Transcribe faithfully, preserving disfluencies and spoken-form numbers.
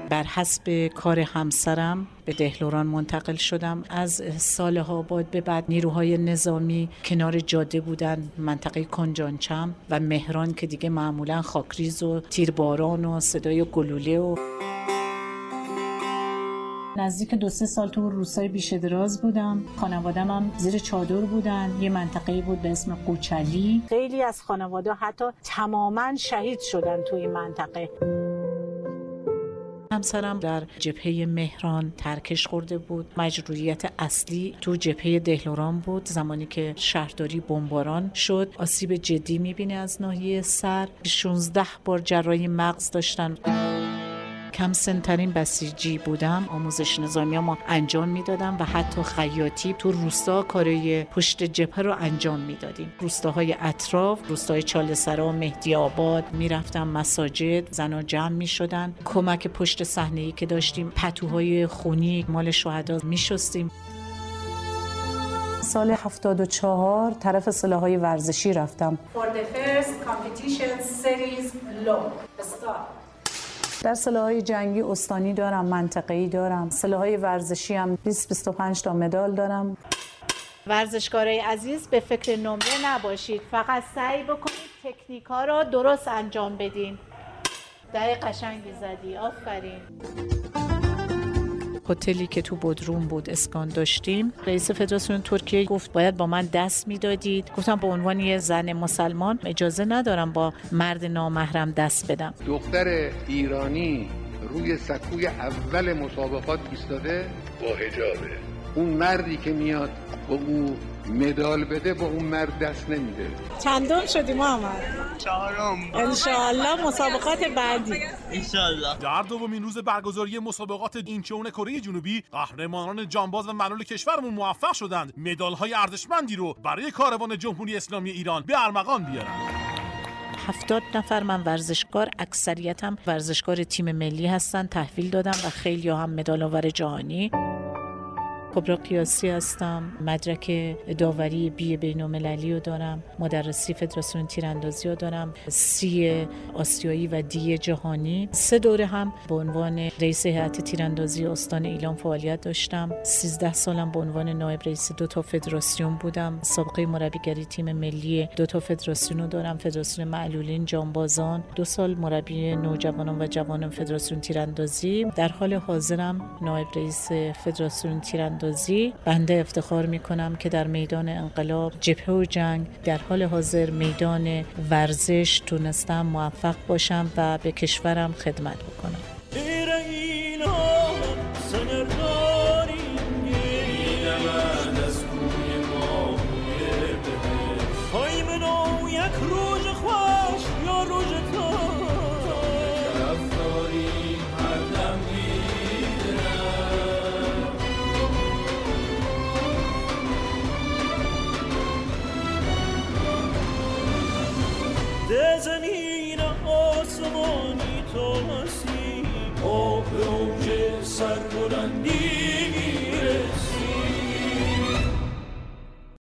بر حسب کار همسرم به دهلوران منتقل شدم. از صالح آباد به بعد نیروهای نظامی کنار جاده بودن، منطقه کنجانچم و مهران که دیگه معمولا خاکریز و تیرباران و صدای گلوله و نزدیک دو سه سال تو روستای بیشه‌دراز بودم. خانواده‌م هم زیر چادر بودن. یه منطقه‌ای بود به اسم قوچلی. خیلی از خانواده حتی تماماً شهید شدن توی این منطقه. همسرم در جبهه مهران ترکش خورده بود. مجروریت اصلی تو جبهه دهلوران بود. زمانی که شهرداری بمباران شد، آسیب جدی می‌بینه از ناحیه سر. شانزده بار جراحی مغز داشتن. کم سن‌ترین بسیجی بودم. آموزش نظامی ما انجام میدادم و حتی خیاطی تو روستا کارای پشت جبهه رو انجام میدادیم. روستاهای اطراف، روستای چاله‌سرا، مهدی آباد میرفتم مساجد، زنا جمع میشدن. کمک پشت صحنه‌ای که داشتیم، پتوهای خونی مال شهدا میشستیم. سال هفتاد و چهار طرف سلاح‌های ورزشی رفتم. For the first competition series law. Start. در سلاح‌های جنگی استانی دارم، منطقه‌ای دارم. سلاح‌های ورزشی هم بیست بیست و پنج تا مدال دارم. ورزشکارای عزیز به فکر نمره نباشید، فقط سعی بکنید تکنیک‌ها رو درست انجام بدین. دقیق قشنگی زدی، آفرین. هتلی که تو بودروم بود اسکان داشتیم. رئیس فدراسیون ترکیه گفت باید با من دست میدادید. گفتم به عنوان یه زن مسلمان اجازه ندارم با مرد نامحرم دست بدم. دختر ایرانی روی سکوی اول مسابقات ایستاده با حجابه. اون مردی که میاد با او مدال بده با اون مرد دست نمیده. چندم شدی محمد؟ چهارم. انشاءالله مسابقات بعدی. انشاءالله. در دومین روز برگزاری مسابقات اینچون کره جنوبی، قهرمانان جانباز و معلول کشورمون موفق شدند مدال‌های ارزشمندی رو برای کاروان جمهوری اسلامی ایران به ارمغان بیارن. هفتاد نفر من ورزشکار، اکثریتم ورزشکار تیم ملی هستن، تحویل دادم و خیلی هم مدال آور جهانی. کبرا قیاسی هستم، مدرک داوری بی بین‌المللی رو دارم، مدرسی فدراسیون تیراندازی رو دارم، سی آسیایی و دی جهانی. سه دوره هم به عنوان رئیس هیئت تیراندازی استان ایلام فعالیت داشتم. سیزده سالم به عنوان نایب رئیس دو تا فدراسیون بودم. سابقه مربیگری تیم ملی دو تا فدراسیون رو دارم، فدراسیون معلولین جانبازان. دو سال مربی نوجوانان و جوانان فدراسیون تیراندازی. در حال حاضرم نایب رئیس فدراسیون تیراندازی. بنده افتخار میکنم که در میدان انقلاب، جبهه و جنگ، در حال حاضر میدان ورزش تونستم موفق باشم و به کشورم خدمت بکنم. زمین آسمانی تو هستی، آب اوج سربلندی